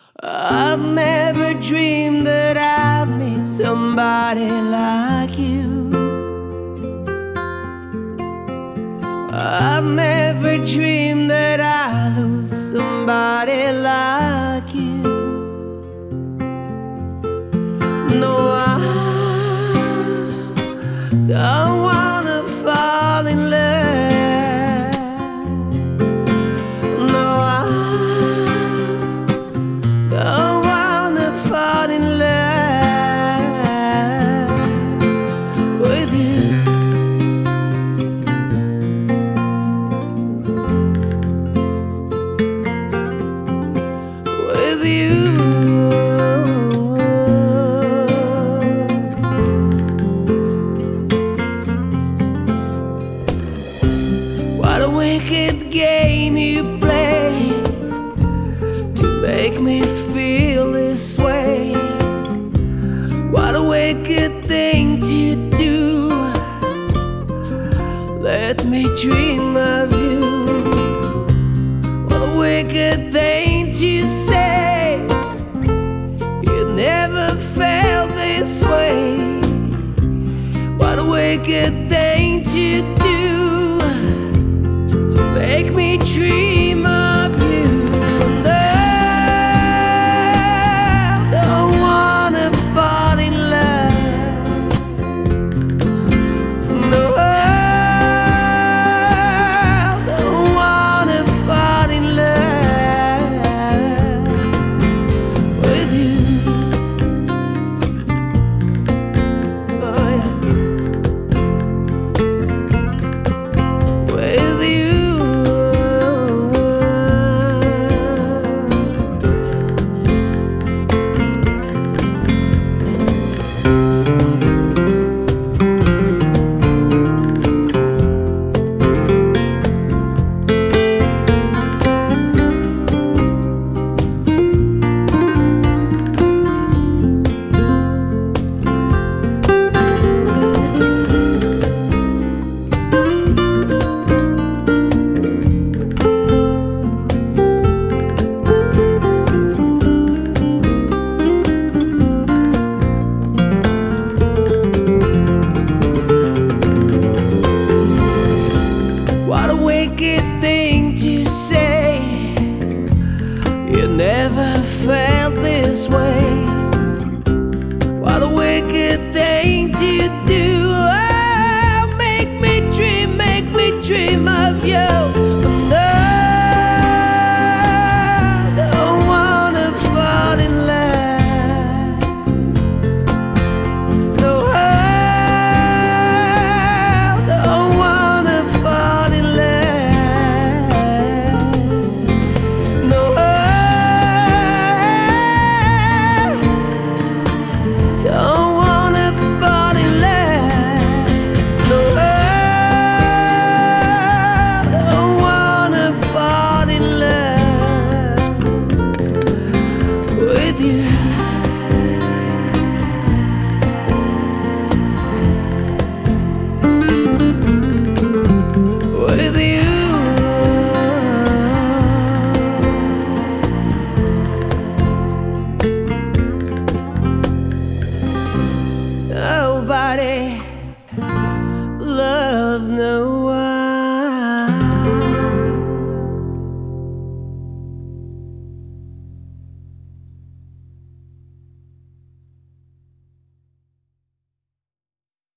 I've never dreamed that I'd meet somebody like you. I've never dreamed that I'd lose somebody like you. No, I don't wanna fall in love. No, I don't wanna fall in love with you. With you. What a wicked game you play to make me feel this way. What a wicked thing to do. Let me dream of you. What a wicked thing to say. You never felt this way. What a wicked thing to do. Make me dream of you. And I don't wanna fall in love. No, I don't wanna fall in love with you. Oh yeah. With you. What a wicked thing to say. You never felt this way. What a wicked